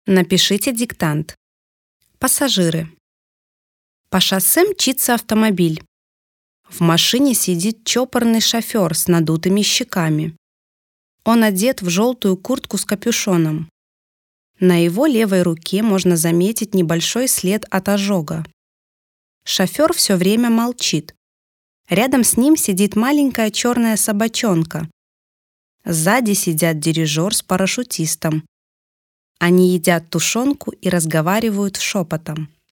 Напишите диктант. Пассажиры. По шоссе мчится автомобиль. В машине сидит чопорный шофер с надутыми щеками. Он одет в желтую куртку с капюшоном. На его левой руке можно заметить небольшой след от ожога. Шофер все время молчит. Рядом с ним сидит маленькая черная собачонка. Сзади сидят дирижер с парашютистом. Они едят тушенку и разговаривают шепотом.